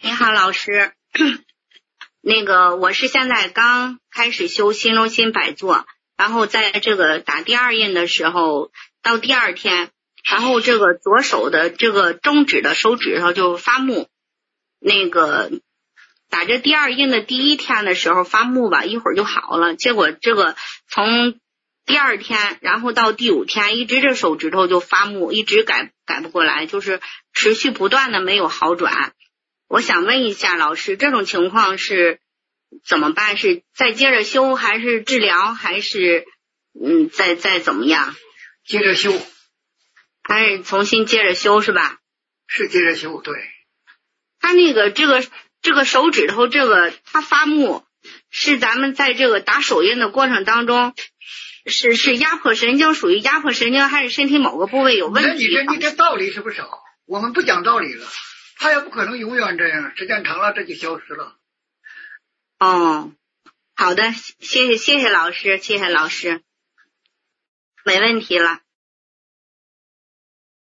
你好，老师。我是现在刚开始修心中心摆坐，然后在这个打第二印的时候，到第二天，然后这个左手的这个中指的手指头就发木。打这第二印的第一天的时候发木吧，一会儿就好了。结果这个从第二天，然后到第5天，一直这手指头就发木，一直改不过来，就是持续不断的没有好转。我想问一下老师，这种情况是怎么办？是再接着修，还是治疗，还是再怎么样？ 接着修， 还是重新接着修是吧？ 是接着修，对。 他这个手指头他发木，是咱们在这个打手印的过程当中，是压迫神经，属于压迫神经，还是身体某个部位有问题？ 你这道理是不少，我们不讲道理了，他也不可能永远这样，时间长了这就消失了。 哦，好的，谢谢老师，没问题了。